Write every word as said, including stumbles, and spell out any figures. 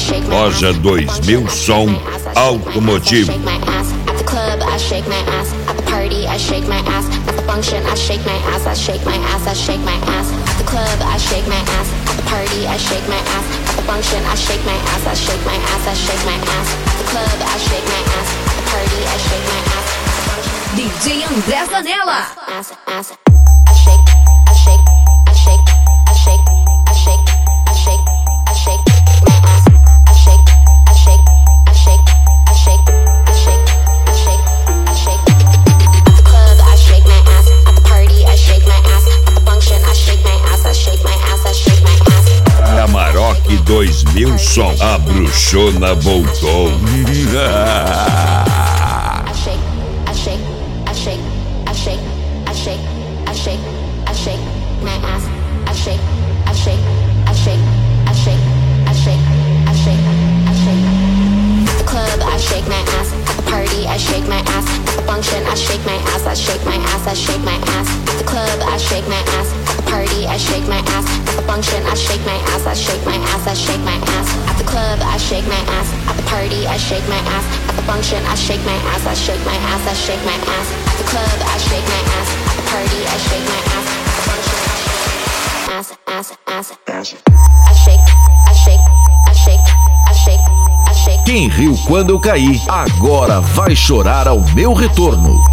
Loja dois mil Som Automotivo. I shake my ass at the party. I shake my ass at the function. I shake my ass. I shake my ass. I shake my ass at the club. I shake my ass at the party. I shake my ass at the function. I shake my ass. I shake my ass. I shake my ass at the club. I shake my ass at the party. I shake my ass at the function. D J André Zanella. Ass, ass. I shake, I shake, I shake, I shake, I shake, I shake, I shake my ass. I shake, I shake, I shake, I shake, I shake, I shake, I shake. At the club, I shake my ass. At the party, I shake my ass. At the function, I shake my ass. I shake my ass. I shake my ass. Amarok dois mil Som. A bruxona voltou. I shake, I shake, I shake, I shake, I shake, I shake, I shake my ass. I shake, I shake, I shake, I shake, I shake, I shake, I shake. At the club, I shake my ass. At the party, I shake my ass. At the function, I shake my ass. I shake my ass. I shake my ass. At the club, I shake my ass. At the party, I shake my ass. At the function, I shake my ass. I shake my ass. I shake my ass. At the club, I shake my ass. At the party, I shake my ass. At the function, I shake my ass. I shake my ass. I shake my ass. At the club, I shake my ass. At the party, I shake my ass. At the function, I shake my ass, ass, ass, ass. I shake, I shake, I shake, I shake, I shake. Quem riu quando eu caí, agora vai chorar ao meu retorno.